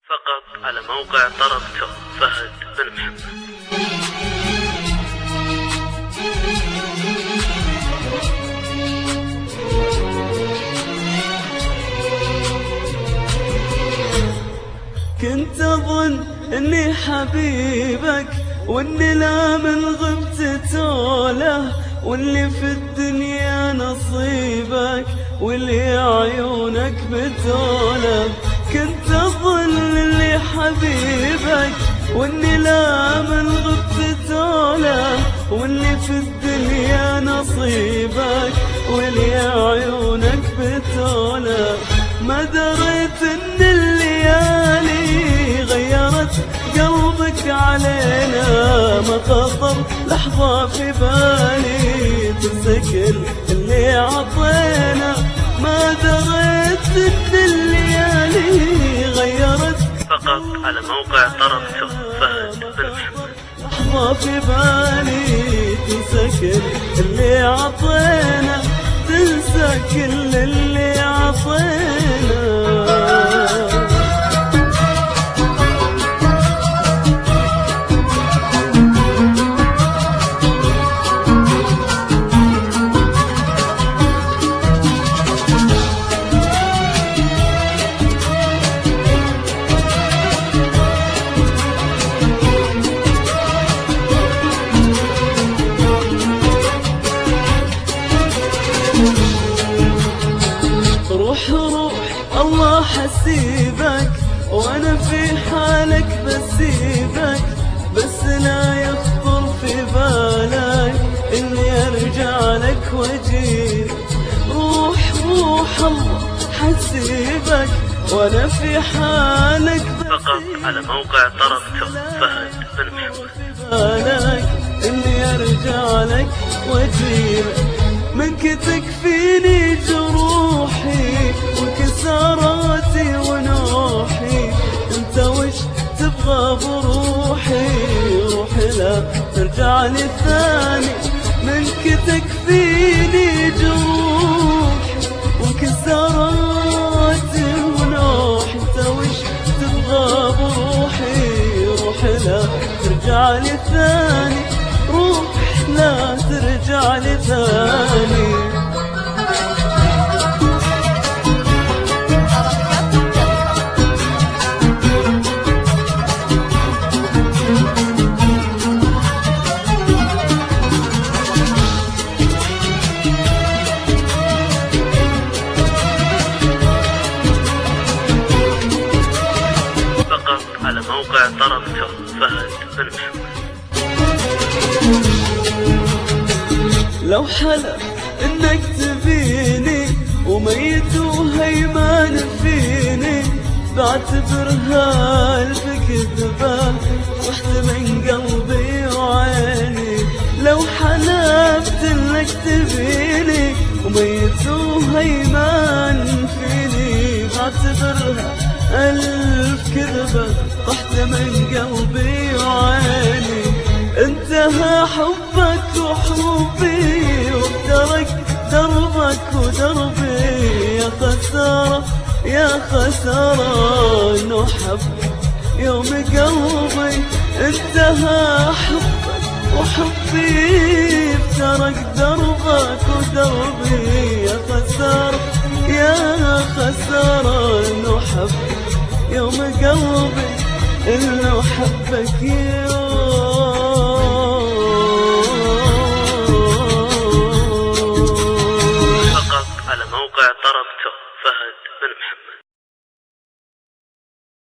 فقط على موقع طربته فهد بن محمد. كنت أظن إني حبيبك، وإني لا من غبت توله، واللي في الدنيا نصيبك، واللي عيونك بتوله. كنت أظن إني حبيبك، وإني لا من غبت توله، واللي في الدنيا نصيبك، واللي عيونك بتوله. ما دريت إن الليالي غيرت قلبك علينا، ما خطر لحظة في بالي تنسى اللي عطينا. ما دريت إن الليالي غيرت فقط على موقع طربته فهد بن محمد. لحظة في بالي تنسى اللي عطينا، تنسى كل اللي عطينا. روح روح الله حسيبك، وانا في حالك بسيبك، بس لا يخطر في بالك اني ارجع لك واجيب. روح روح الله حسيبك، وانا في حالك فقط على موقع طربته فهد بن محمد. بالك اني ارجع لك واجيبك، منك تكفيني جروحي وكسراتي ونوحي. انت وش تبغى بروحي؟ روحي لا ترجع لي ثاني. منك تكفيني جروحي وكسراتي ونوحي. انت وش تبغى بروحي؟ روحي لا ترجع لي ثاني. روح لا ترجع لي ثاني. فقط على موقع طربته فهد بن محمد. لو حلف انك تبيني وميت وهيمان فيني، بعتبرها الف كذبة رحت من قلبي وعيني. لو حلفت انك تبيني وميت وهيمان فيني، بعتبرها الف كذبة رحت من قلبي وعيني. انتهى حبك وحبي، وترك دربك ودربي. يا خسارة يا خسارة انه حب يوم قلبي. انتهى حبك وحبي، ترك دربك ودربي. يا خسارة يا خسارة انه حب يوم قلبي، انه حبك يوم. فقط على موقع طربته فهد